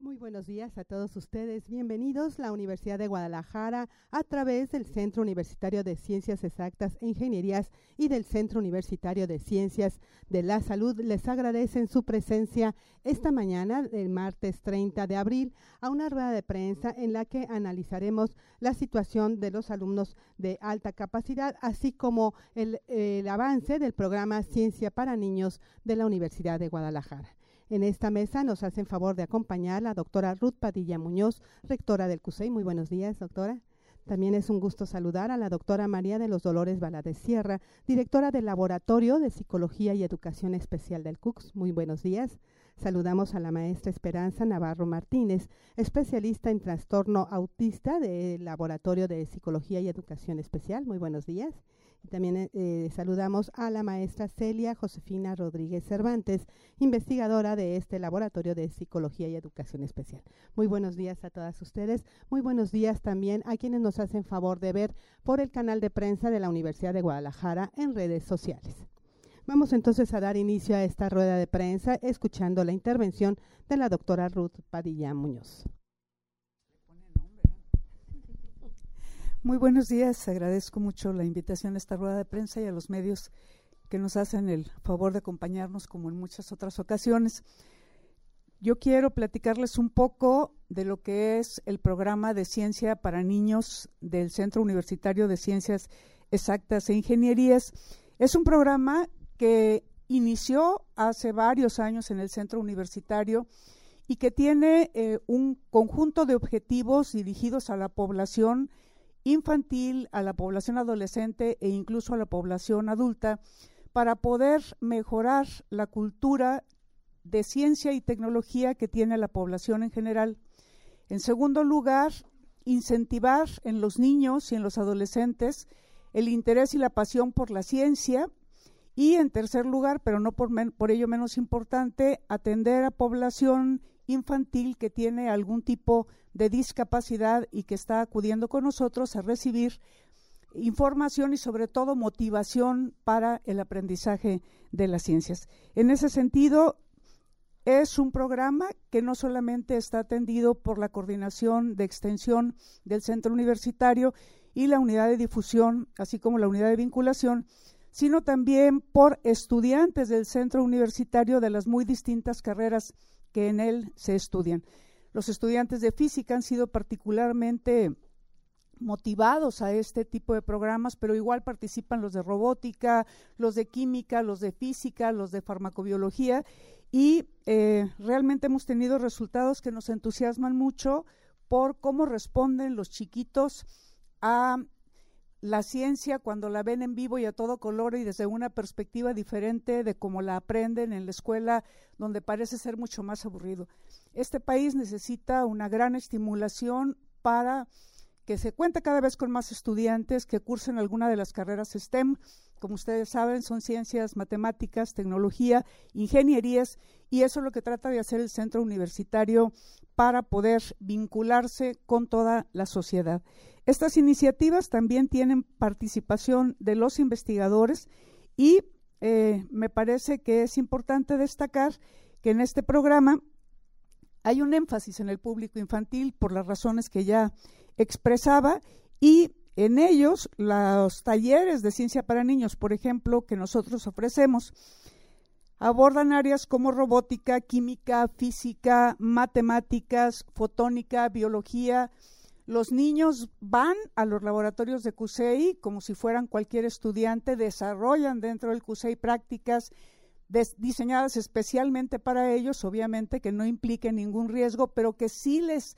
Muy buenos días a todos ustedes. Bienvenidos a la Universidad de Guadalajara a través del Centro Universitario de Ciencias Exactas e Ingenierías y del Centro Universitario de Ciencias de la Salud. Les agradecen su presencia esta mañana, el martes 30 de abril, a una rueda de prensa en la que analizaremos la situación de los alumnos de alta capacidad, así como el avance del programa Ciencia para Niños de la Universidad de Guadalajara. En esta mesa nos hacen favor de acompañar la doctora Ruth Padilla Muñoz, rectora del CUSEI. Muy buenos días, doctora. También es un gusto saludar a la doctora María de los Dolores Valadez Sierra, directora del Laboratorio de Psicología y Educación Especial del CUCS. Muy buenos días. Saludamos a la maestra Esperanza Navarro Martínez, especialista en trastorno autista del Laboratorio de Psicología y Educación Especial. Muy buenos días. Y también saludamos a la maestra Celia Josefina Rodríguez Cervantes, investigadora de este Laboratorio de Psicología y Educación Especial. Muy buenos días a todas ustedes. Muy buenos días también a quienes nos hacen favor de ver por el canal de prensa de la Universidad de Guadalajara en redes sociales. Vamos entonces a dar inicio a esta rueda de prensa escuchando la intervención de la doctora Ruth Padilla Muñoz. Muy buenos días, agradezco mucho la invitación a esta rueda de prensa y a los medios que nos hacen el favor de acompañarnos como en muchas otras ocasiones. Yo quiero platicarles un poco de lo que es el programa de ciencia para niños del Centro Universitario de Ciencias Exactas e Ingenierías. Es un programa que inició hace varios años en el Centro Universitario y que tiene un conjunto de objetivos dirigidos a la población infantil, a la población adolescente e incluso a la población adulta para poder mejorar la cultura de ciencia y tecnología que tiene la población en general. En segundo lugar, incentivar en los niños y en los adolescentes el interés y la pasión por la ciencia. Y en tercer lugar, pero no por ello menos importante, atender a población infantil que tiene algún tipo de discapacidad y que está acudiendo con nosotros a recibir información y sobre todo motivación para el aprendizaje de las ciencias. En ese sentido, es un programa que no solamente está atendido por la Coordinación de Extensión del Centro Universitario y la Unidad de Difusión, así como la Unidad de Vinculación, sino también por estudiantes del Centro Universitario de las muy distintas carreras que en él se estudian. Los estudiantes de física han sido particularmente motivados a este tipo de programas, pero igual participan los de robótica, los de química, los de física, los de farmacobiología y realmente hemos tenido resultados que nos entusiasman mucho por cómo responden los chiquitos a la ciencia cuando la ven en vivo y a todo color y desde una perspectiva diferente de cómo la aprenden en la escuela, donde parece ser mucho más aburrido. Este país necesita una gran estimulación para que se cuente cada vez con más estudiantes que cursen alguna de las carreras STEM. Como ustedes saben, son ciencias, matemáticas, tecnología, ingenierías, y eso es lo que trata de hacer el Centro Universitario para poder vincularse con toda la sociedad. Estas iniciativas también tienen participación de los investigadores y me parece que es importante destacar que en este programa hay un énfasis en el público infantil por las razones que ya expresaba y en ellos los talleres de ciencia para niños, por ejemplo, que nosotros ofrecemos, abordan áreas como robótica, química, física, matemáticas, fotónica, biología. Los niños van a los laboratorios de CUSEI como si fueran cualquier estudiante, desarrollan dentro del CUSEI prácticas diseñadas especialmente para ellos, obviamente que no impliquen ningún riesgo, pero que sí les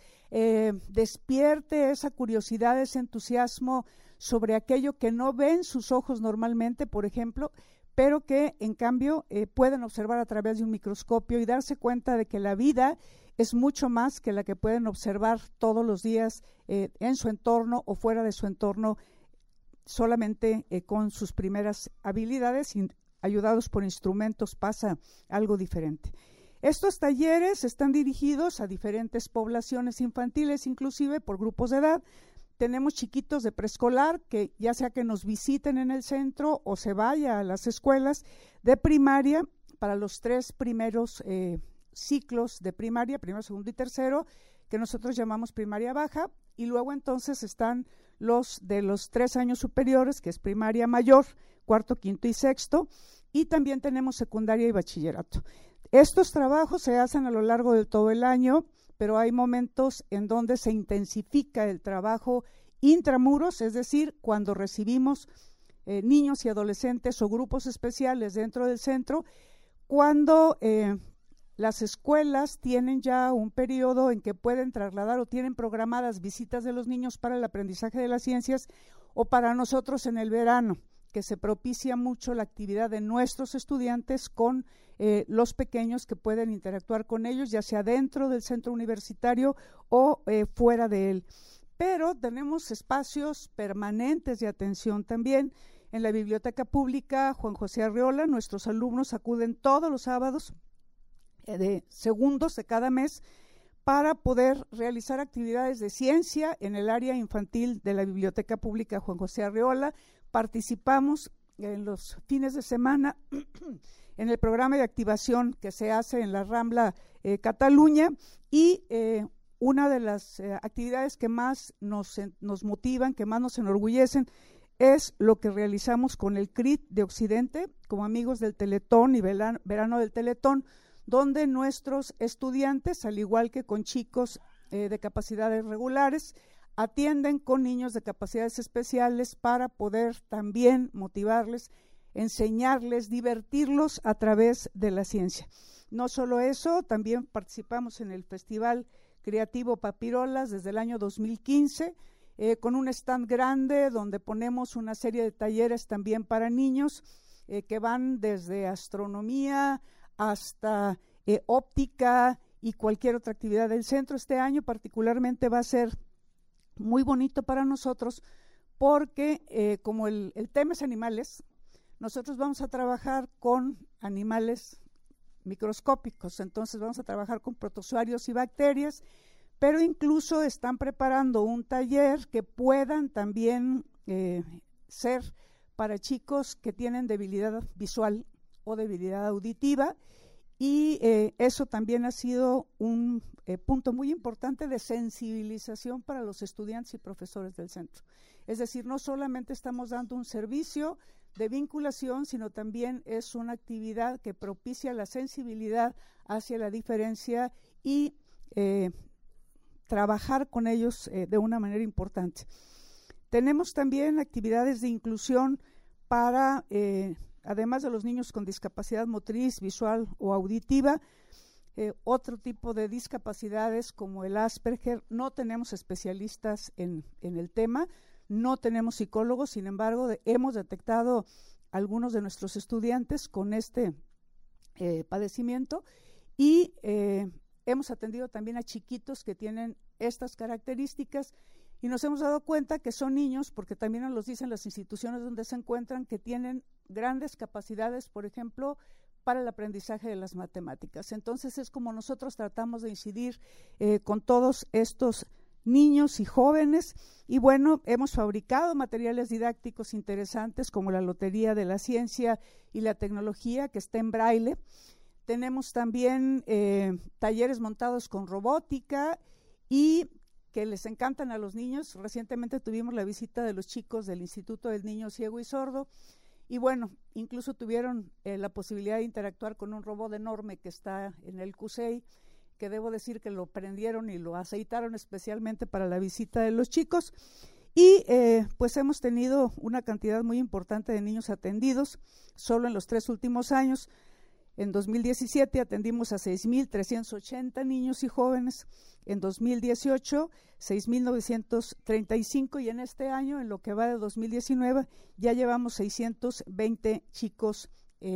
despierte esa curiosidad, ese entusiasmo sobre aquello que no ven sus ojos normalmente, por ejemplo, pero que en cambio pueden observar a través de un microscopio y darse cuenta de que la vida es mucho más que la que pueden observar todos los días en su entorno o fuera de su entorno, solamente con sus primeras habilidades, ayudados por instrumentos pasa algo diferente. Estos talleres están dirigidos a diferentes poblaciones infantiles, inclusive por grupos de edad. Tenemos chiquitos de preescolar que ya sea que nos visiten en el centro o se vaya a las escuelas de primaria para los 3 primeros ciclos de primaria, primero, segundo y tercero, que nosotros llamamos primaria baja, y luego entonces están los de los 3 años superiores, que es primaria mayor, cuarto, quinto y sexto, y también tenemos secundaria y bachillerato. Estos trabajos se hacen a lo largo de todo el año, pero hay momentos en donde se intensifica el trabajo intramuros, es decir, cuando recibimos niños y adolescentes o grupos especiales dentro del centro, cuando las escuelas tienen ya un periodo en que pueden trasladar o tienen programadas visitas de los niños para el aprendizaje de las ciencias, o para nosotros en el verano, que se propicia mucho la actividad de nuestros estudiantes con los pequeños, que pueden interactuar con ellos, ya sea dentro del centro universitario o fuera de él. Pero tenemos espacios permanentes de atención también. En la Biblioteca Pública Juan José Arriola, nuestros alumnos acuden todos los sábados de segundos de cada mes para poder realizar actividades de ciencia en el área infantil de la Biblioteca Pública Juan José Arriola. Participamos en los fines de semana en el programa de activación que se hace en la Rambla Cataluña, y una de las actividades que más nos motivan, que más nos enorgullecen, es lo que realizamos con el CRIT de Occidente, como amigos del Teletón y verano del Teletón, donde nuestros estudiantes, al igual que con chicos de capacidades regulares, atienden con niños de capacidades especiales para poder también motivarles, enseñarles, divertirlos a través de la ciencia. No solo eso, también participamos en el Festival Creativo Papirolas desde el año 2015, con un stand grande donde ponemos una serie de talleres también para niños que van desde astronomía hasta óptica y cualquier otra actividad del centro. Este año particularmente va a ser muy bonito para nosotros porque como el tema es animales, nosotros vamos a trabajar con animales microscópicos, entonces vamos a trabajar con protozoarios y bacterias, pero incluso están preparando un taller que puedan también ser para chicos que tienen debilidad visual o debilidad auditiva, y eso también ha sido un punto muy importante de sensibilización para los estudiantes y profesores del centro. Es decir, no solamente estamos dando un servicio de vinculación, sino también es una actividad que propicia la sensibilidad hacia la diferencia y trabajar con ellos de una manera importante. Tenemos también actividades de inclusión para además de los niños con discapacidad motriz, visual o auditiva, otro tipo de discapacidades como el Asperger. No tenemos especialistas en el tema, no tenemos psicólogos, sin embargo, hemos detectado algunos de nuestros estudiantes con este padecimiento, y hemos atendido también a chiquitos que tienen estas características, y nos hemos dado cuenta que son niños, porque también nos los dicen las instituciones donde se encuentran, que tienen grandes capacidades, por ejemplo, para el aprendizaje de las matemáticas. Entonces es como nosotros tratamos de incidir con todos estos niños y jóvenes, y bueno, hemos fabricado materiales didácticos interesantes como la Lotería de la Ciencia y la Tecnología, que está en braille. Tenemos también talleres montados con robótica y que les encantan a los niños. Recientemente tuvimos la visita de los chicos del Instituto del Niño Ciego y Sordo, y bueno, incluso tuvieron la posibilidad de interactuar con un robot enorme que está en el CUSEI, que debo decir que lo prendieron y lo aceitaron especialmente para la visita de los chicos. Y pues hemos tenido una cantidad muy importante de niños atendidos solo en los 3 últimos años. En 2017 atendimos a 6,380 niños y jóvenes, en 2018 6,935, y en este año, en lo que va de 2019, ya llevamos 620 chicos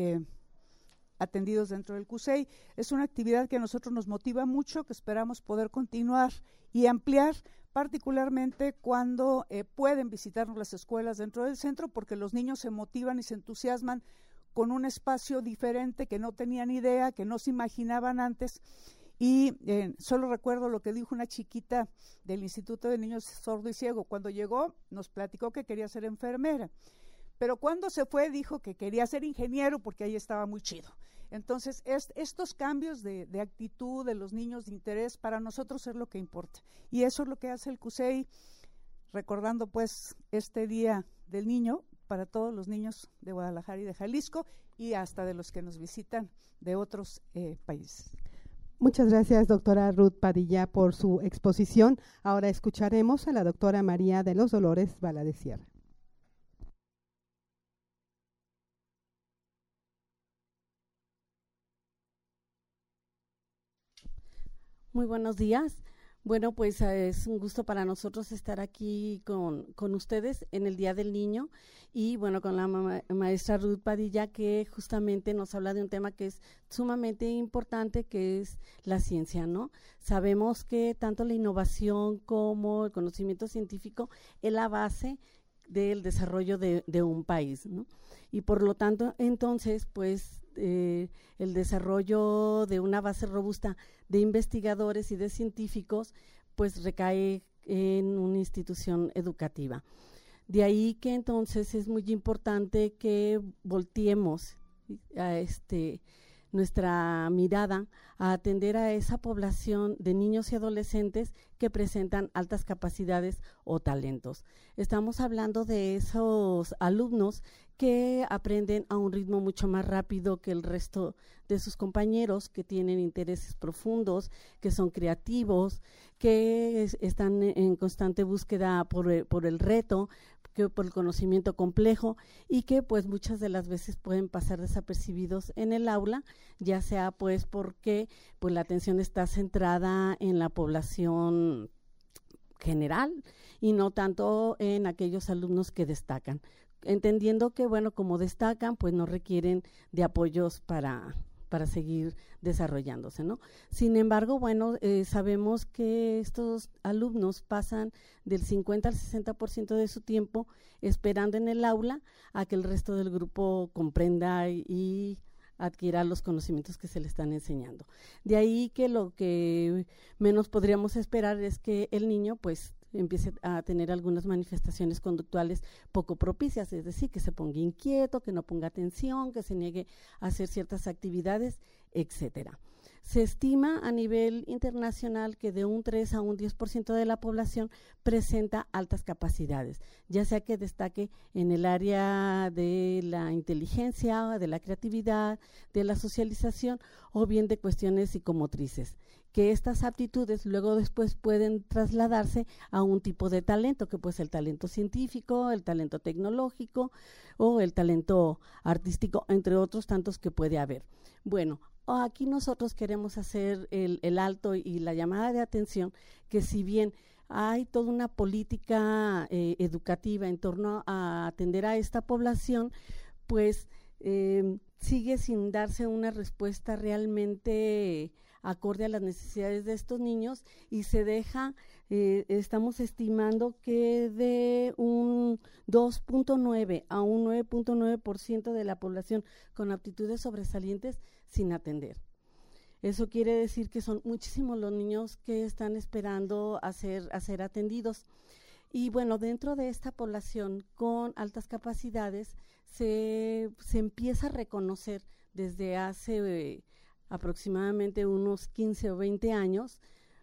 atendidos dentro del CUSEI. Es una actividad que a nosotros nos motiva mucho, que esperamos poder continuar y ampliar, particularmente cuando pueden visitarnos las escuelas dentro del centro, porque los niños se motivan y se entusiasman con un espacio diferente que no tenían idea, que no se imaginaban antes. Y solo recuerdo lo que dijo una chiquita del Instituto de Niños Sordo y Ciego. Cuando llegó nos platicó que quería ser enfermera, pero cuando se fue dijo que quería ser ingeniero porque ahí estaba muy chido. Entonces, estos cambios de actitud de los niños, de interés, para nosotros es lo que importa. Y eso es lo que hace el CUSEI, recordando pues este Día del Niño para todos los niños de Guadalajara y de Jalisco, y hasta de los que nos visitan de otros países. Muchas gracias, doctora Ruth Padilla, por su exposición. Ahora escucharemos a la doctora María de los Dolores Valadez-Sierra. Muy buenos días. Bueno, pues es un gusto para nosotros estar aquí con ustedes en el Día del Niño y bueno, con la maestra Ruth Padilla, que justamente nos habla de un tema que es sumamente importante, que es la ciencia, ¿no? Sabemos que tanto la innovación como el conocimiento científico es la base del desarrollo de un país, ¿no? Y por lo tanto, entonces, pues el desarrollo de una base robusta de investigadores y de científicos, pues recae en una institución educativa. De ahí que entonces es muy importante que volteemos a nuestra mirada a atender a esa población de niños y adolescentes que presentan altas capacidades o talentos. Estamos hablando de esos alumnos que aprenden a un ritmo mucho más rápido que el resto de sus compañeros, que tienen intereses profundos, que son creativos, que están en constante búsqueda por el reto, que por el conocimiento complejo y que pues muchas de las veces pueden pasar desapercibidos en el aula, ya sea pues porque pues la atención está centrada en la población general y no tanto en aquellos alumnos que destacan, entendiendo que bueno, como destacan pues no requieren de apoyos para seguir desarrollándose, ¿no? Sin embargo, bueno, sabemos que estos alumnos pasan del 50 al 60% de su tiempo esperando en el aula a que el resto del grupo comprenda y adquiera los conocimientos que se le están enseñando. De ahí que lo que menos podríamos esperar es que el niño pues empiece a tener algunas manifestaciones conductuales poco propicias, es decir, que se ponga inquieto, que no ponga atención, que se niegue a hacer ciertas actividades, etcétera. Se estima a nivel internacional que de un 3 a un 10% de la población presenta altas capacidades, ya sea que destaque en el área de la inteligencia, de la creatividad, de la socialización o bien de cuestiones psicomotrices, que estas aptitudes luego después pueden trasladarse a un tipo de talento, que puede ser el talento científico, el talento tecnológico o el talento artístico, entre otros tantos que puede haber. Bueno, aquí nosotros queremos hacer el alto y la llamada de atención, que si bien hay toda una política educativa en torno a atender a esta población, pues sigue sin darse una respuesta realmente acorde a las necesidades de estos niños y se deja, estamos estimando que de un 2.9 a un 9.9% de la población con aptitudes sobresalientes sin atender. Eso quiere decir que son muchísimos los niños que están esperando a ser atendidos. Y bueno, dentro de esta población con altas capacidades se empieza a reconocer desde hace aproximadamente unos 15 o 20 años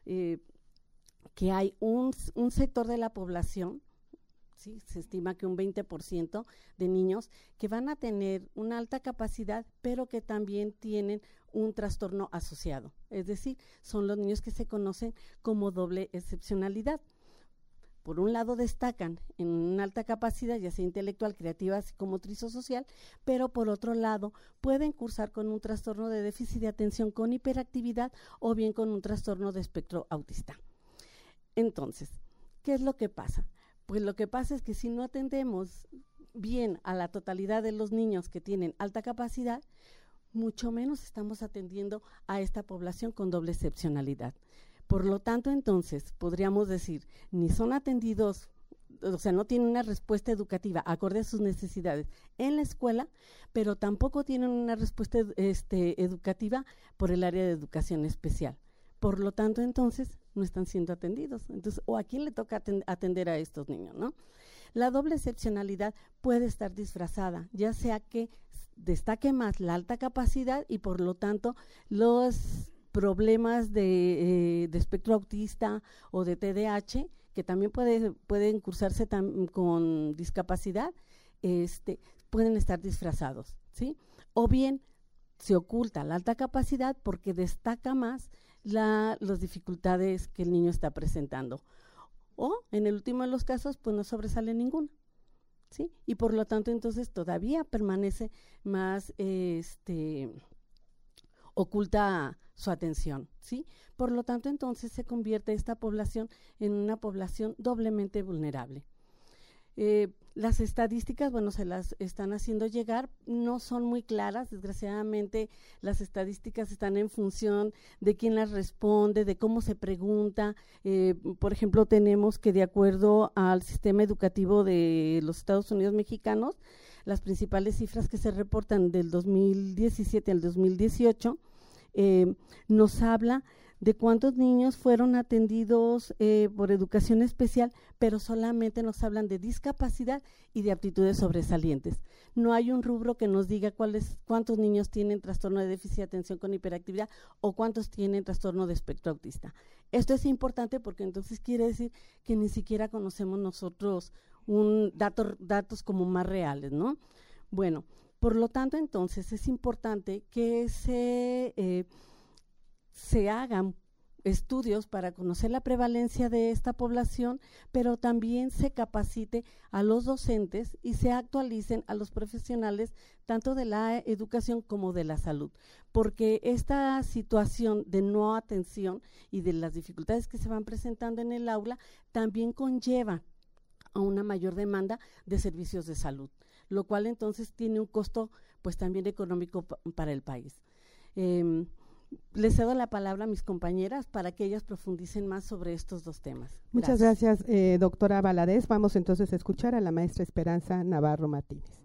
que hay un sector de la población, ¿sí? Se estima que un 20% de niños que van a tener una alta capacidad, pero que también tienen un trastorno asociado. Es decir, son los niños que se conocen como doble excepcionalidad. Por un lado destacan en una alta capacidad, ya sea intelectual, creativa, psicomotriz o social, pero por otro lado pueden cursar con un trastorno de déficit de atención con hiperactividad o bien con un trastorno de espectro autista. Entonces, ¿qué es lo que pasa? Pues lo que pasa es que si no atendemos bien a la totalidad de los niños que tienen alta capacidad, mucho menos estamos atendiendo a esta población con doble excepcionalidad. Por lo tanto, entonces, podríamos decir, ni son atendidos, o sea, no tienen una respuesta educativa acorde a sus necesidades en la escuela, pero tampoco tienen una respuesta educativa por el área de educación especial. Por lo tanto, entonces, no están siendo atendidos. Entonces, ¿o a quién le toca atender a estos niños, no? La doble excepcionalidad puede estar disfrazada, ya sea que destaque más la alta capacidad y por lo tanto los problemas de espectro autista o de TDAH, que también pueden cursarse con discapacidad, pueden estar disfrazados, ¿sí? O bien se oculta la alta capacidad porque destaca más las dificultades que el niño está presentando. O, en el último de los casos, pues no sobresale ninguna, ¿sí? Y por lo tanto, entonces, todavía permanece más oculta su atención, ¿sí? Por lo tanto, entonces, se convierte esta población en una población doblemente vulnerable. Las estadísticas, bueno, se las están haciendo llegar, no son muy claras, desgraciadamente las estadísticas están en función de quién las responde, de cómo se pregunta. Por ejemplo, tenemos que de acuerdo al sistema educativo de los Estados Unidos mexicanos, las principales cifras que se reportan del 2017 al 2018 nos habla de cuántos niños fueron atendidos por educación especial, pero solamente nos hablan de discapacidad y de aptitudes sobresalientes. No hay un rubro que nos diga cuántos niños tienen trastorno de déficit de atención con hiperactividad o cuántos tienen trastorno de espectro autista. Esto es importante porque entonces quiere decir que ni siquiera conocemos nosotros datos como más reales, ¿no? Bueno, por lo tanto, entonces es importante que se hagan estudios para conocer la prevalencia de esta población, pero también se capacite a los docentes y se actualicen a los profesionales tanto de la educación como de la salud, porque esta situación de no atención y de las dificultades que se van presentando en el aula también conlleva a una mayor demanda de servicios de salud, lo cual entonces tiene un costo pues también económico para el país. Les cedo la palabra a mis compañeras para que ellas profundicen más sobre estos dos temas. Muchas gracias, doctora Valadez. Vamos entonces a escuchar a la maestra Esperanza Navarro Martínez.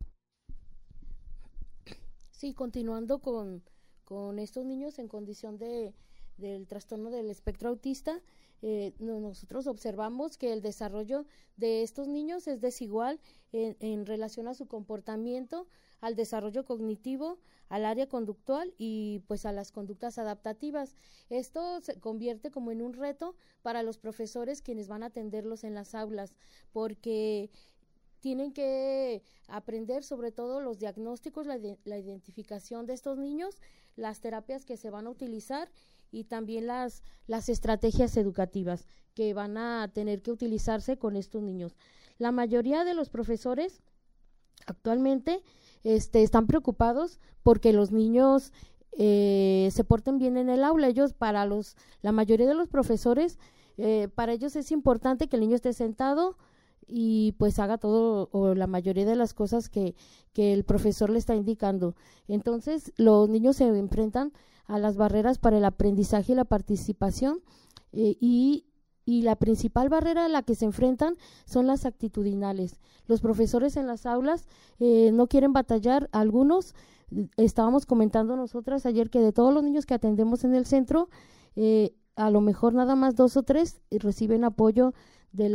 Sí, continuando con estos niños en condición del trastorno del espectro autista, nosotros observamos que el desarrollo de estos niños es desigual en relación a su comportamiento, al desarrollo cognitivo, al área conductual y pues a las conductas adaptativas. Esto se convierte como en un reto para los profesores quienes van a atenderlos en las aulas, porque tienen que aprender sobre todo los diagnósticos, la identificación de estos niños, las terapias que se van a utilizar y también las estrategias educativas que van a tener que utilizarse con estos niños. La mayoría de los profesores actualmente están preocupados porque los niños se porten bien en el aula. La mayoría de los profesores, para ellos es importante que el niño esté sentado y pues haga todo o la mayoría de las cosas que el profesor le está indicando. Entonces los niños se enfrentan a las barreras para el aprendizaje y la participación y la principal barrera a la que se enfrentan son las actitudinales. Los profesores en las aulas no quieren batallar. Algunos, estábamos comentando nosotras ayer que de todos los niños que atendemos en el centro, a lo mejor nada más 2 o 3 reciben apoyo de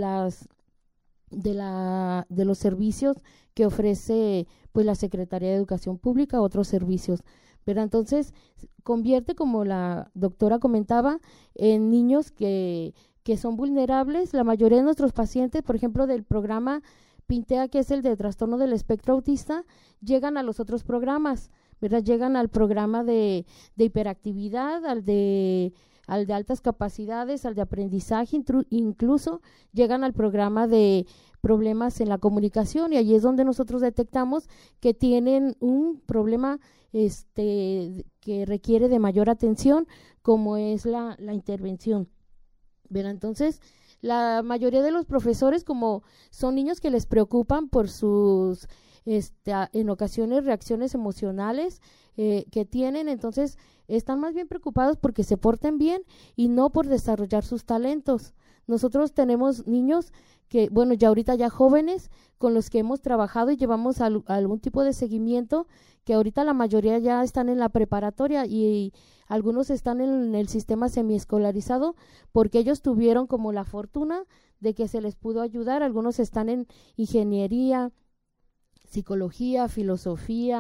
los servicios que ofrece pues la Secretaría de Educación Pública, otros servicios. Pero entonces convierte, como la doctora comentaba, en niños que son vulnerables. La mayoría de nuestros pacientes, por ejemplo, del programa PINTEA, que es el de trastorno del espectro autista, llegan a los otros programas, ¿verdad? Llegan al programa de hiperactividad, al de altas capacidades, al de aprendizaje, incluso llegan al programa de problemas en la comunicación, y allí es donde nosotros detectamos que tienen un problema que requiere de mayor atención, como es la intervención. ¿Verdad? Entonces, la mayoría de los profesores, como son niños que les preocupan por sus, en ocasiones, reacciones emocionales que tienen, entonces están más bien preocupados porque se porten bien y no por desarrollar sus talentos. Nosotros tenemos niños que, bueno, ya ahorita ya jóvenes, con los que hemos trabajado y llevamos algún tipo de seguimiento, que ahorita la mayoría ya están en la preparatoria y algunos están en el sistema semiescolarizado porque ellos tuvieron como la fortuna de que se les pudo ayudar. Algunos están en ingeniería, psicología, filosofía,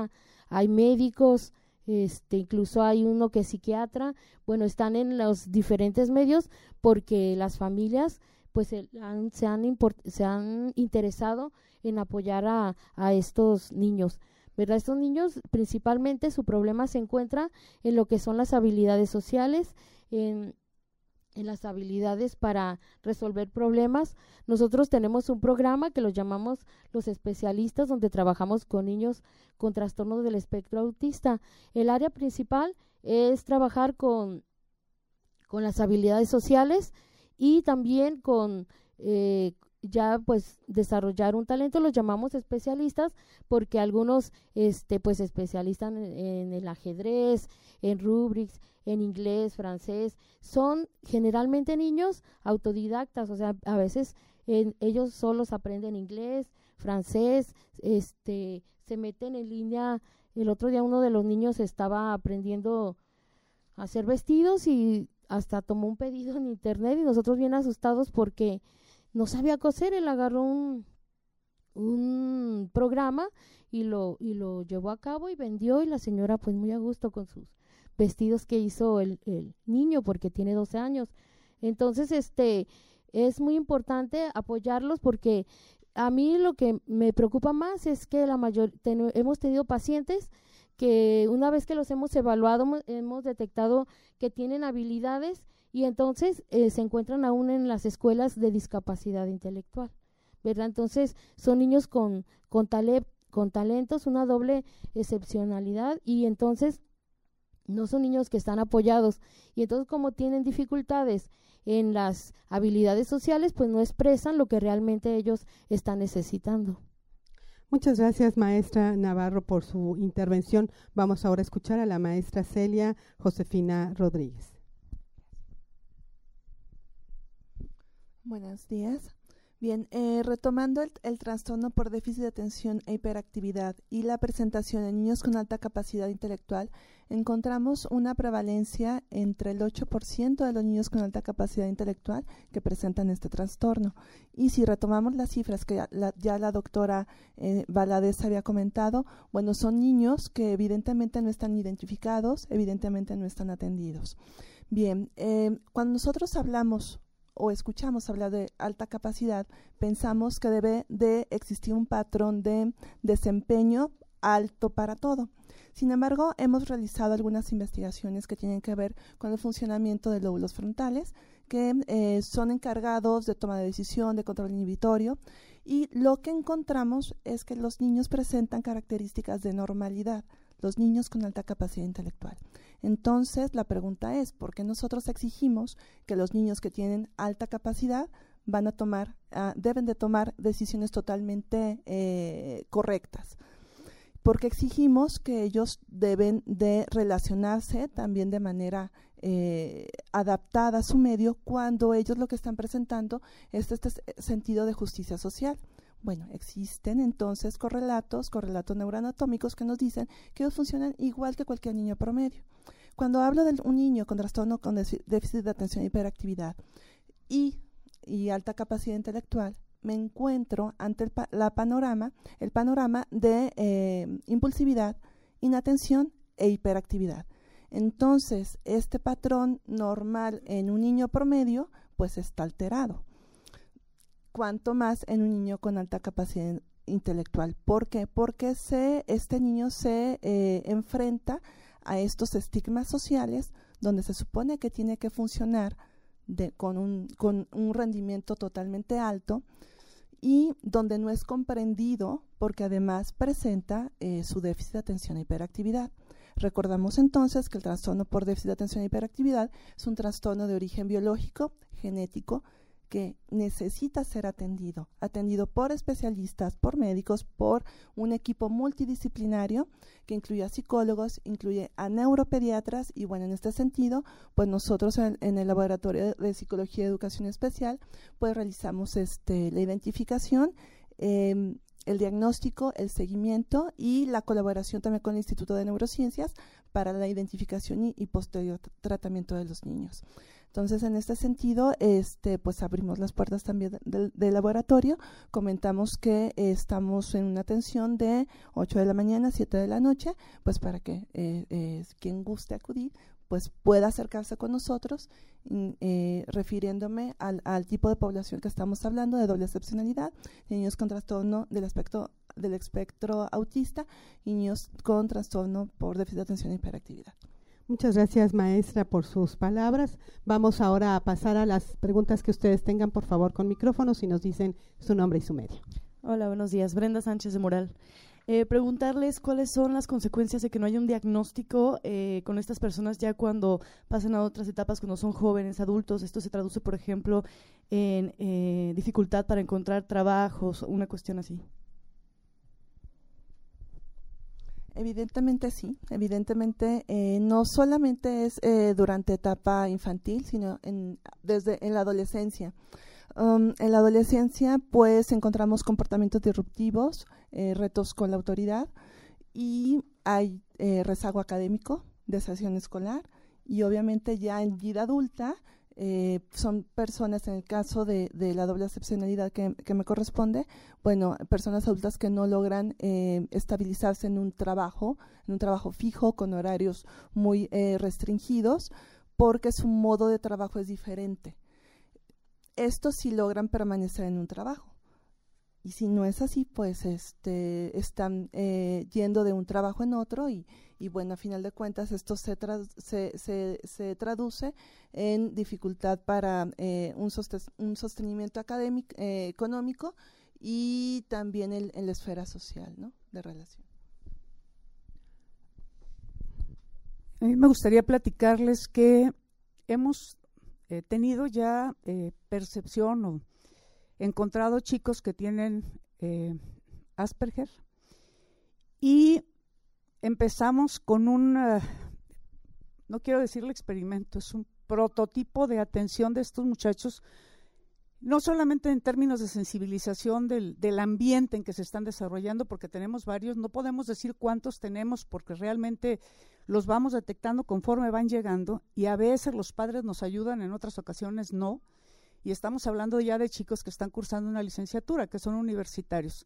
hay médicos, incluso hay uno que es psiquiatra. Bueno, están en los diferentes medios porque las familias pues se han interesado en apoyar a estos niños, ¿verdad? Estos niños principalmente su problema se encuentra en lo que son las habilidades sociales, en las habilidades para resolver problemas. Nosotros tenemos un programa que lo llamamos Los Especialistas, donde trabajamos con niños con trastornos del espectro autista. El área principal es trabajar con las habilidades sociales y también con ya pues desarrollar un talento. Los llamamos especialistas porque algunos pues especializan en el ajedrez, en rubrics, en inglés, francés. Son generalmente niños autodidactas, o sea, a veces ellos solos aprenden inglés, francés, se meten en línea. El otro día uno de los niños estaba aprendiendo a hacer vestidos y hasta tomó un pedido en internet y nosotros bien asustados porque no sabía coser. Él agarró un programa y lo llevó a cabo y vendió, y la señora pues muy a gusto con sus vestidos que hizo el niño porque tiene 12 años. Entonces es muy importante apoyarlos porque a mí lo que me preocupa más es que hemos tenido pacientes que una vez que los hemos evaluado hemos detectado que tienen habilidades y entonces se encuentran aún en las escuelas de discapacidad intelectual, ¿verdad? Entonces son niños con talentos, una doble excepcionalidad, y entonces no son niños que están apoyados, y entonces como tienen dificultades en las habilidades sociales, pues no expresan lo que realmente ellos están necesitando. Muchas gracias, maestra Navarro, por su intervención. Vamos ahora a escuchar a la maestra Celia Josefina Rodríguez. Buenos días. Bien, retomando el trastorno por déficit de atención e hiperactividad y la presentación en niños con alta capacidad intelectual, encontramos una prevalencia entre el 8% de los niños con alta capacidad intelectual que presentan este trastorno. Y si retomamos las cifras que ya la doctora Valadez había comentado, bueno, son niños que evidentemente no están identificados, evidentemente no están atendidos. Bien, cuando nosotros hablamos o escuchamos hablar de alta capacidad, pensamos que debe de existir un patrón de desempeño alto para todo. Sin embargo, hemos realizado algunas investigaciones que tienen que ver con el funcionamiento de lóbulos frontales, que son encargados de toma de decisión, de control inhibitorio, y lo que encontramos es que los niños presentan características de normalidad, los niños con alta capacidad intelectual. Entonces, la pregunta es, ¿por qué nosotros exigimos que los niños que tienen alta capacidad deben de tomar decisiones totalmente correctas? Porque exigimos que ellos deben de relacionarse también de manera adaptada a su medio cuando ellos lo que están presentando es este sentido de justicia social. Bueno, existen entonces correlatos neuroanatómicos que nos dicen que ellos funcionan igual que cualquier niño promedio. Cuando hablo de un niño con trastorno con déficit de atención e hiperactividad y alta capacidad intelectual, me encuentro ante el panorama de impulsividad, inatención e hiperactividad. Entonces, este patrón normal en un niño promedio, pues está alterado. Cuanto más en un niño con alta capacidad intelectual. ¿Por qué? Porque este niño se enfrenta a estos estigmas sociales donde se supone que tiene que funcionar con un rendimiento totalmente alto y donde no es comprendido porque además presenta su déficit de atención e hiperactividad. Recordamos entonces que el trastorno por déficit de atención e hiperactividad es un trastorno de origen biológico, genético, que necesita ser atendido por especialistas, por médicos, por un equipo multidisciplinario que incluye a psicólogos, incluye a neuropediatras y bueno, en este sentido, pues nosotros en el Laboratorio de Psicología y Educación Especial, pues realizamos la identificación, el diagnóstico, el seguimiento y la colaboración también con el Instituto de Neurociencias para la identificación y posterior tratamiento de los niños. Entonces, en este sentido, pues abrimos las puertas también del laboratorio. Comentamos que estamos en una atención de 8 de la mañana a 7 de la noche, pues para que quien guste acudir, pues pueda acercarse con nosotros, refiriéndome al tipo de población que estamos hablando, de doble excepcionalidad, niños con trastorno del espectro autista y niños con trastorno por déficit de atención e hiperactividad. Muchas gracias, maestra, por sus palabras. Vamos ahora a pasar a las preguntas que ustedes tengan, por favor, con micrófonos y nos dicen su nombre y su medio. Hola, buenos días. Brenda Sánchez de Moral. Preguntarles cuáles son las consecuencias de que no haya un diagnóstico con estas personas ya cuando pasan a otras etapas, cuando son jóvenes, adultos. Esto se traduce, por ejemplo, en dificultad para encontrar trabajos, una cuestión así. Evidentemente sí, evidentemente no solamente es durante etapa infantil, sino desde la adolescencia. En la adolescencia pues encontramos comportamientos disruptivos, retos con la autoridad y hay rezago académico, deserción escolar y obviamente ya en vida adulta son personas, en el caso de la doble excepcionalidad que me corresponde, bueno, personas adultas que no logran estabilizarse en un trabajo fijo con horarios muy restringidos porque su modo de trabajo es diferente. Estos sí logran permanecer en un trabajo y si no es así, pues están yendo de un trabajo en otro y bueno, a final de cuentas esto se traduce en dificultad para un sostenimiento académico, económico y también en la esfera social, ¿no?, de relación. A mí me gustaría platicarles que hemos tenido ya percepción o encontrado chicos que tienen Asperger y empezamos con no quiero decirle experimento, es un prototipo de atención de estos muchachos, no solamente en términos de sensibilización del ambiente en que se están desarrollando, porque tenemos varios, no podemos decir cuántos tenemos porque realmente los vamos detectando conforme van llegando y a veces los padres nos ayudan, en otras ocasiones no, y estamos hablando ya de chicos que están cursando una licenciatura, que son universitarios.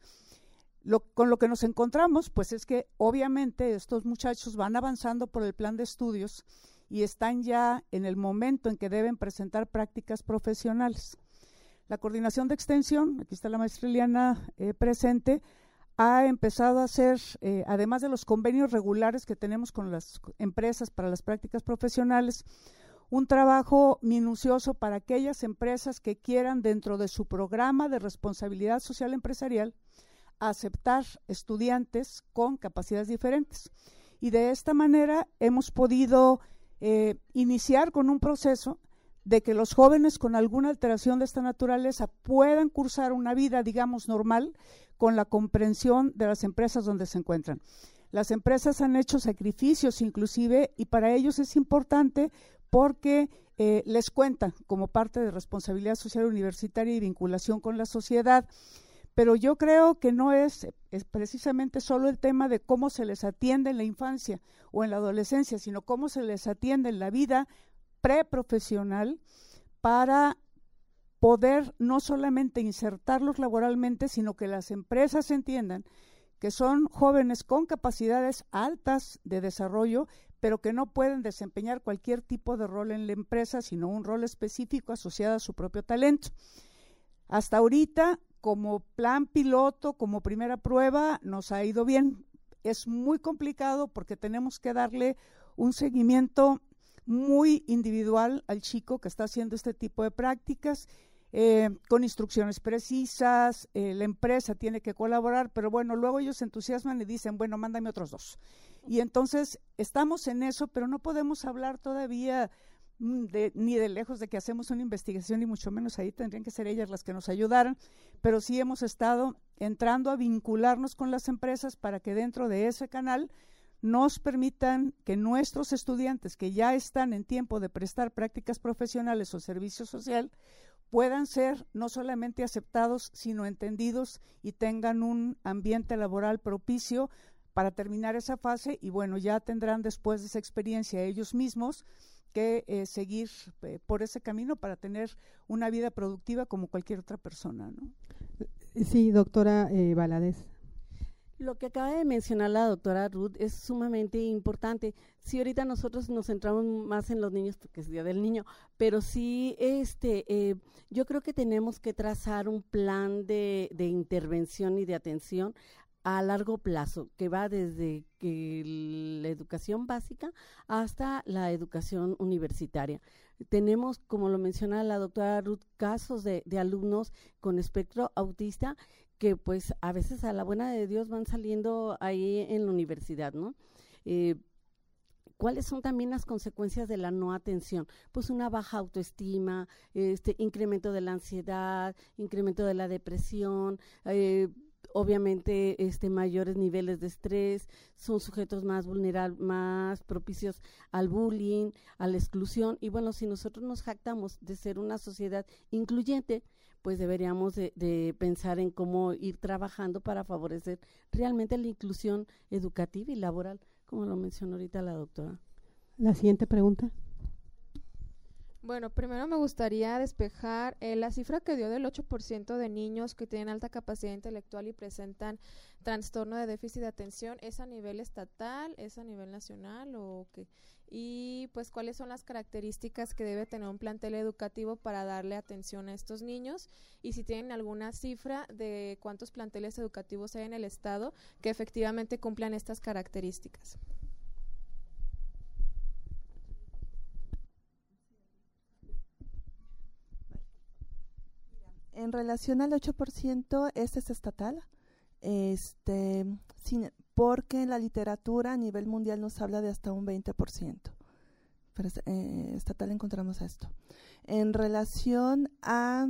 Con lo que nos encontramos, pues es que obviamente estos muchachos van avanzando por el plan de estudios y están ya en el momento en que deben presentar prácticas profesionales. La coordinación de extensión, aquí está la maestra Liliana presente, ha empezado a hacer, además de los convenios regulares que tenemos con las empresas para las prácticas profesionales, un trabajo minucioso para aquellas empresas que quieran, dentro de su programa de responsabilidad social empresarial, aceptar estudiantes con capacidades diferentes. Y de esta manera hemos podido iniciar con un proceso de que los jóvenes con alguna alteración de esta naturaleza puedan cursar una vida, digamos, normal, con la comprensión de las empresas donde se encuentran. Las empresas han hecho sacrificios inclusive y para ellos es importante porque les cuenta como parte de responsabilidad social universitaria y vinculación con la sociedad. Pero yo creo que no es precisamente solo el tema de cómo se les atiende en la infancia o en la adolescencia, sino cómo se les atiende en la vida preprofesional para poder no solamente insertarlos laboralmente, sino que las empresas entiendan que son jóvenes con capacidades altas de desarrollo, pero que no pueden desempeñar cualquier tipo de rol en la empresa, sino un rol específico asociado a su propio talento. Hasta ahorita, como plan piloto, como primera prueba, nos ha ido bien. Es muy complicado porque tenemos que darle un seguimiento muy individual al chico que está haciendo este tipo de prácticas, con instrucciones precisas, la empresa tiene que colaborar, pero bueno, luego ellos se entusiasman y dicen, bueno, mándame otros 2. Y entonces estamos en eso, pero no podemos hablar todavía ni de lejos de que hacemos una investigación, y mucho menos ahí tendrían que ser ellas las que nos ayudaran, pero sí hemos estado entrando a vincularnos con las empresas para que dentro de ese canal nos permitan que nuestros estudiantes que ya están en tiempo de prestar prácticas profesionales o servicio social puedan ser no solamente aceptados, sino entendidos y tengan un ambiente laboral propicio para terminar esa fase y bueno, ya tendrán después de esa experiencia ellos mismos que seguir por ese camino para tener una vida productiva como cualquier otra persona, ¿no? Sí, doctora Valadez. Lo que acaba de mencionar la doctora Ruth es sumamente importante. Sí, ahorita nosotros nos centramos más en los niños porque es Día del Niño, pero sí, yo creo que tenemos que trazar un plan de intervención y de atención a largo plazo, que va desde la educación básica hasta la educación universitaria. Tenemos, como lo menciona la doctora Ruth, casos de alumnos con espectro autista que pues a veces a la buena de Dios van saliendo ahí en la universidad, ¿no? ¿Cuáles son también las consecuencias de la no atención? Pues una baja autoestima, incremento de la ansiedad, incremento de la depresión, obviamente mayores niveles de estrés, son sujetos más vulnerables, más propicios al bullying, a la exclusión. Y bueno, si nosotros nos jactamos de ser una sociedad incluyente, pues deberíamos de pensar en cómo ir trabajando para favorecer realmente la inclusión educativa y laboral, como lo mencionó ahorita la doctora. La siguiente pregunta. Bueno, primero me gustaría despejar la cifra que dio del 8% de niños que tienen alta capacidad intelectual y presentan trastorno de déficit de atención. ¿Es a nivel estatal, es a nivel nacional o qué? Y pues cuáles son las características que debe tener un plantel educativo para darle atención a estos niños, y si tienen alguna cifra de cuántos planteles educativos hay en el estado que efectivamente cumplan estas características. En relación al 8%, este es estatal, porque en la literatura a nivel mundial nos habla de hasta un 20%. Pero estatal encontramos esto. En relación a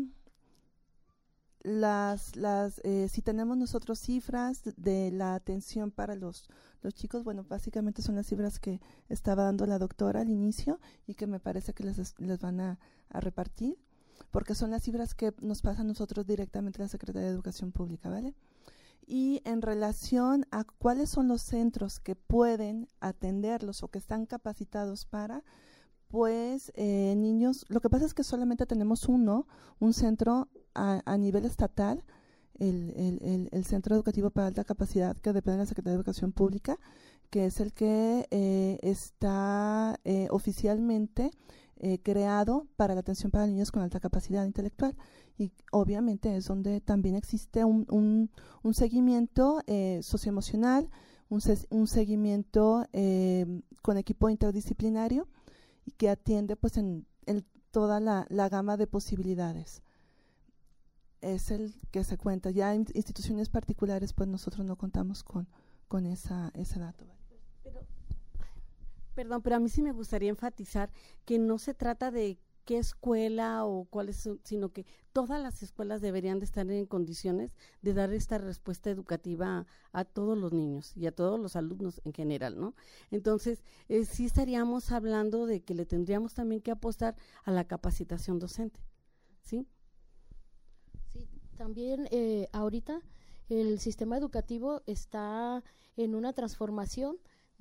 si tenemos nosotros cifras de la atención para los chicos, bueno, básicamente son las cifras que estaba dando la doctora al inicio y que me parece que les van a repartir, porque son las cifras que nos pasan nosotros directamente a la Secretaría de Educación Pública, ¿vale? Y en relación a cuáles son los centros que pueden atenderlos o que están capacitados para, pues niños, lo que pasa es que solamente tenemos un centro a nivel estatal, el Centro Educativo para Alta Capacidad, que depende de la Secretaría de Educación Pública, que es el que está oficialmente creado para la atención para niños con alta capacidad intelectual, y obviamente es donde también existe un seguimiento socioemocional, un seguimiento con equipo interdisciplinario y que atiende pues en toda la gama de posibilidades. Es el que se cuenta. Ya en instituciones particulares pues nosotros no contamos con ese dato. Perdón, pero a mí sí me gustaría enfatizar que no se trata de qué escuela o cuáles son, sino que todas las escuelas deberían de estar en condiciones de dar esta respuesta educativa a todos los niños y a todos los alumnos en general, ¿no? Entonces, sí estaríamos hablando de que le tendríamos también que apostar a la capacitación docente, ¿sí? Sí, también ahorita el sistema educativo está en una transformación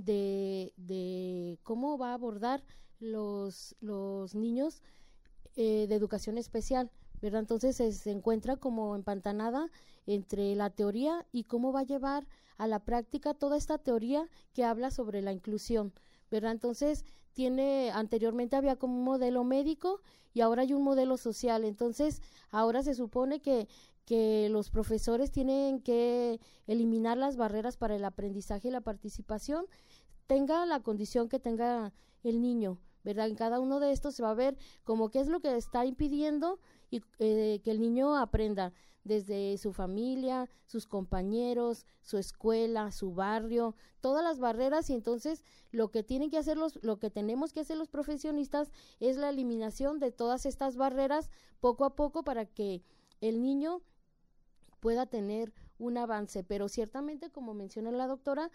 de cómo va a abordar los niños de educación especial, ¿verdad? Entonces se encuentra como empantanada entre la teoría y cómo va a llevar a la práctica toda esta teoría que habla sobre la inclusión, ¿verdad? Entonces anteriormente había como un modelo médico y ahora hay un modelo social. Entonces ahora se supone que los profesores tienen que eliminar las barreras para el aprendizaje y la participación, tenga la condición que tenga el niño, ¿verdad? En cada uno de estos se va a ver como qué es lo que está impidiendo y que el niño aprenda desde su familia, sus compañeros, su escuela, su barrio, todas las barreras. Y entonces lo que tenemos que hacer los profesionistas es la eliminación de todas estas barreras poco a poco para que el niño pueda tener un avance. Pero ciertamente, como menciona la doctora,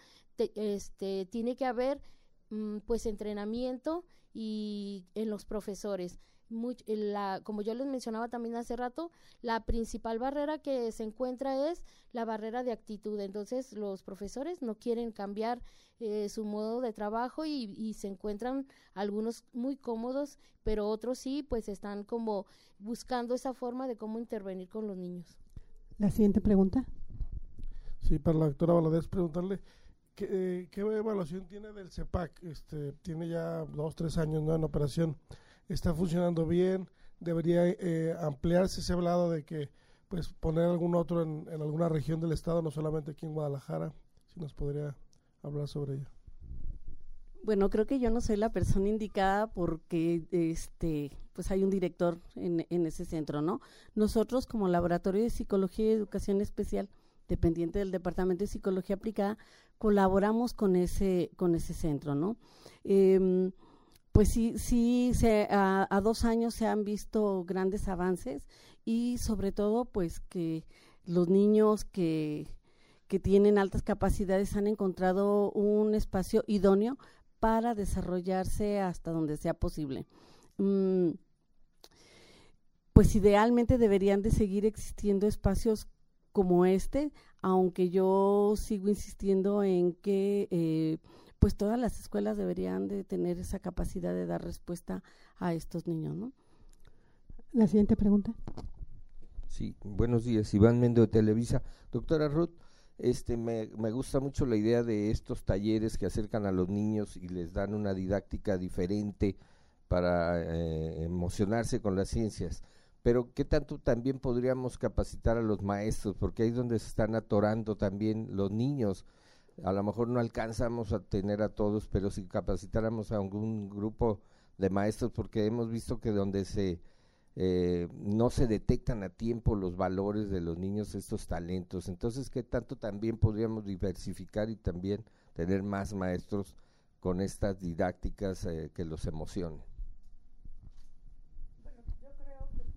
tiene que haber pues entrenamiento y en los profesores. como yo les mencionaba también hace rato, la principal barrera que se encuentra es la barrera de actitud. Entonces los profesores no quieren cambiar su modo de trabajo y se encuentran algunos muy cómodos, pero otros sí, pues están como buscando esa forma de cómo intervenir con los niños. La siguiente pregunta. Sí, para la doctora Valadez, preguntarle ¿qué evaluación tiene del CEPAC? Tiene ya 2-3 años, ¿no?, en operación. ¿Está funcionando bien? ¿Debería ampliarse? Se ha hablado de que pues poner algún otro en alguna región del estado, no solamente aquí en Guadalajara. Si nos podría hablar sobre ello. Bueno, creo que yo no soy la persona indicada porque pues hay un director en ese centro, ¿no? Nosotros como Laboratorio de Psicología y Educación Especial, dependiente del Departamento de Psicología Aplicada, colaboramos con ese centro, ¿no? Pues sí, a 2 años se han visto grandes avances y sobre todo pues que los niños que tienen altas capacidades han encontrado un espacio idóneo para desarrollarse hasta donde sea posible. Pues idealmente deberían de seguir existiendo espacios como aunque yo sigo insistiendo en que pues todas las escuelas deberían de tener esa capacidad de dar respuesta a estos niños, ¿no? La siguiente pregunta. Sí, buenos días, Iván Mendo de Televisa. Doctora Ruth, me gusta mucho la idea de estos talleres que acercan a los niños y les dan una didáctica diferente para emocionarse con las ciencias, pero ¿qué tanto también podríamos capacitar a los maestros? Porque ahí es donde se están atorando también los niños. A lo mejor no alcanzamos a tener a todos, pero si capacitáramos a algún grupo de maestros, porque hemos visto que donde no se detectan a tiempo los valores de los niños, estos talentos. Entonces, ¿qué tanto también podríamos diversificar y también tener más maestros con estas didácticas que los emocionen? Bueno, yo creo que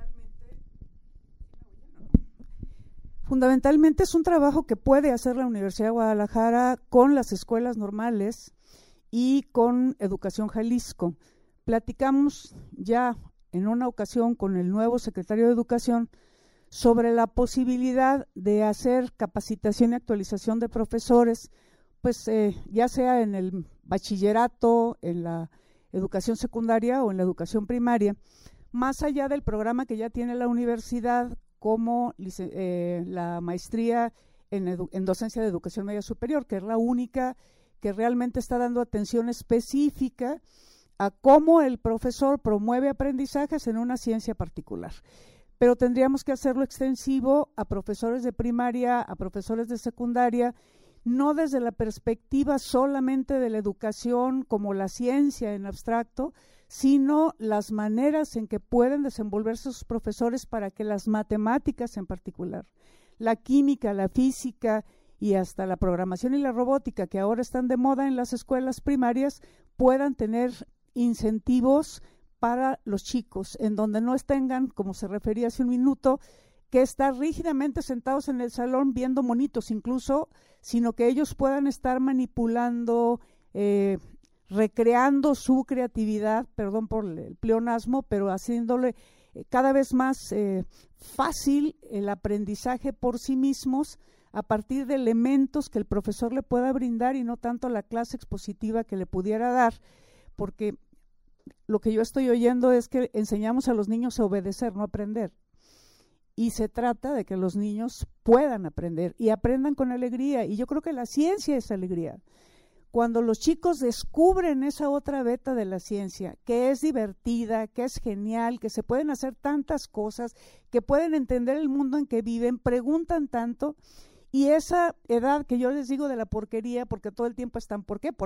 fundamentalmente es un trabajo que puede hacer la Universidad de Guadalajara con las escuelas normales y con Educación Jalisco. Platicamos ya en una ocasión con el nuevo secretario de Educación sobre la posibilidad de hacer capacitación y actualización de profesores, pues ya sea en el bachillerato, en la educación secundaria o en la educación primaria, más allá del programa que ya tiene la universidad como la maestría en docencia de educación media superior, que es la única que realmente está dando atención específica a cómo el profesor promueve aprendizajes en una ciencia particular. Pero tendríamos que hacerlo extensivo a profesores de primaria, a profesores de secundaria, no desde la perspectiva solamente de la educación como la ciencia en abstracto, sino las maneras en que pueden desenvolverse sus profesores para que las matemáticas en particular, la química, la física y hasta la programación y la robótica, que ahora están de moda en las escuelas primarias, puedan tener incentivos para los chicos, en donde no tengan, como se refería hace un minuto, que estar rígidamente sentados en el salón viendo monitos incluso, sino que ellos puedan estar manipulando, recreando su creatividad, perdón por el pleonasmo, pero haciéndole cada vez más fácil el aprendizaje por sí mismos a partir de elementos que el profesor le pueda brindar y no tanto la clase expositiva que le pudiera dar, porque lo que yo estoy oyendo es que enseñamos a los niños a obedecer, no a aprender. Y se trata de que los niños puedan aprender y aprendan con alegría. Y yo creo que la ciencia es alegría. Cuando los chicos descubren esa otra beta de la ciencia, que es divertida, que es genial, que se pueden hacer tantas cosas, que pueden entender el mundo en que viven, preguntan tanto, y esa edad que yo les digo de la porquería, porque todo el tiempo están ¿por qué?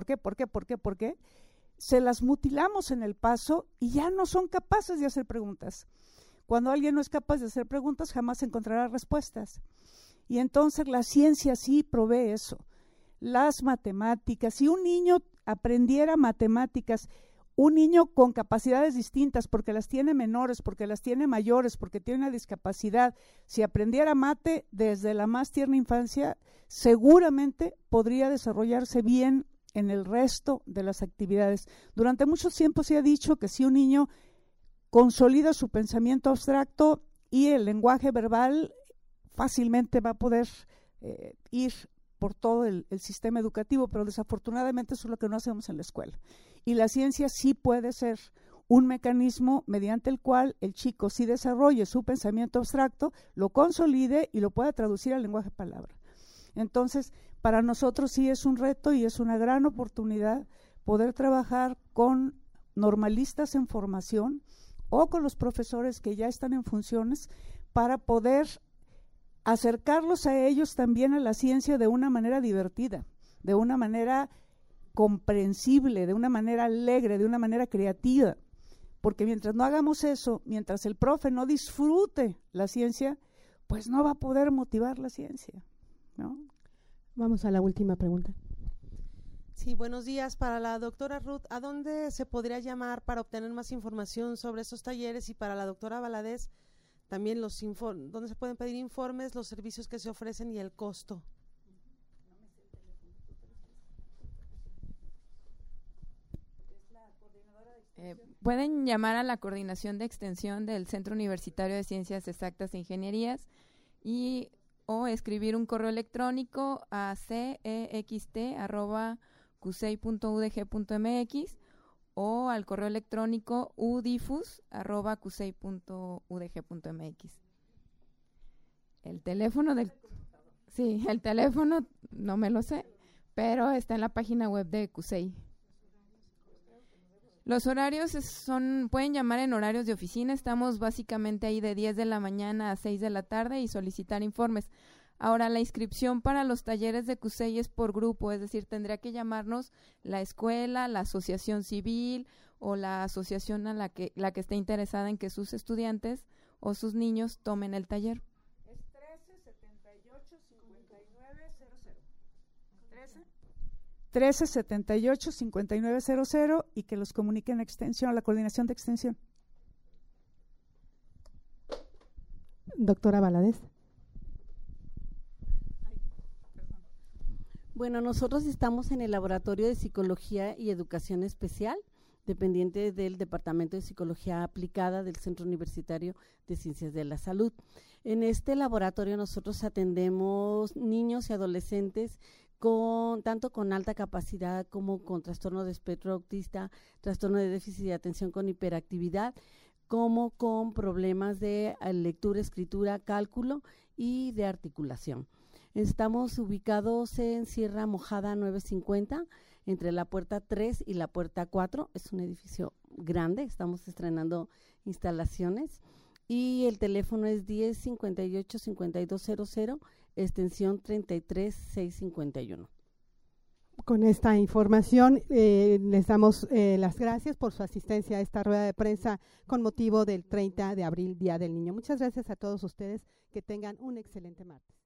Se las mutilamos en el paso y ya no son capaces de hacer preguntas. Cuando alguien no es capaz de hacer preguntas, jamás encontrará respuestas. Y entonces la ciencia sí provee eso. Las matemáticas, si un niño aprendiera matemáticas, un niño con capacidades distintas, porque las tiene menores, porque las tiene mayores, porque tiene una discapacidad, si aprendiera mate desde la más tierna infancia, seguramente podría desarrollarse bien en el resto de las actividades. Durante mucho tiempo se ha dicho que si un niño consolida su pensamiento abstracto y el lenguaje verbal fácilmente va a poder ir por todo el sistema educativo, pero desafortunadamente eso es lo que no hacemos en la escuela. Y la ciencia sí puede ser un mecanismo mediante el cual el chico sí desarrolle su pensamiento abstracto, lo consolide y lo pueda traducir al lenguaje palabra. Entonces, para nosotros sí es un reto y es una gran oportunidad poder trabajar con normalistas en formación o con los profesores que ya están en funciones para poder acercarlos a ellos también a la ciencia de una manera divertida, de una manera comprensible, de una manera alegre, de una manera creativa. Porque mientras no hagamos eso, mientras el profe no disfrute la ciencia, pues no va a poder motivar la ciencia, ¿no? Vamos a la última pregunta. Sí, buenos días. Para la doctora Ruth, ¿a dónde se podría llamar para obtener más información sobre estos talleres? Y para la doctora Valadez, también dónde se pueden pedir informes, los servicios que se ofrecen y el costo. Pueden llamar a la coordinación de extensión del Centro Universitario de Ciencias Exactas e Ingenierías o escribir un correo electrónico a cext@cusey.udg.mx o al correo electrónico udifus@cusey.udg.mx. El teléfono el teléfono no me lo sé, pero está en la página web de CUSEI. Los horarios pueden llamar en horarios de oficina. Estamos básicamente ahí de 10 de la mañana a 6 de la tarde y solicitar informes. Ahora, la inscripción para los talleres de CUSEI es por grupo, es decir, tendría que llamarnos la escuela, la asociación civil o la asociación a la que esté interesada en que sus estudiantes o sus niños tomen el taller. Es 1378-5900. Y que los comuniquen a extensión, a la coordinación de extensión. Doctora Valadez. Bueno, nosotros estamos en el Laboratorio de Psicología y Educación Especial, dependiente del Departamento de Psicología Aplicada del Centro Universitario de Ciencias de la Salud. En este laboratorio nosotros atendemos niños y adolescentes tanto con alta capacidad como con trastorno de espectro autista, trastorno de déficit de atención con hiperactividad, como con problemas de lectura, escritura, cálculo y de articulación. Estamos ubicados en Sierra Mojada 950, entre la puerta 3 y la puerta 4. Es un edificio grande, estamos estrenando instalaciones. Y el teléfono es 1058-5200, extensión 33651. Con esta información les damos las gracias por su asistencia a esta rueda de prensa con motivo del 30 de abril, Día del Niño. Muchas gracias a todos ustedes, que tengan un excelente martes.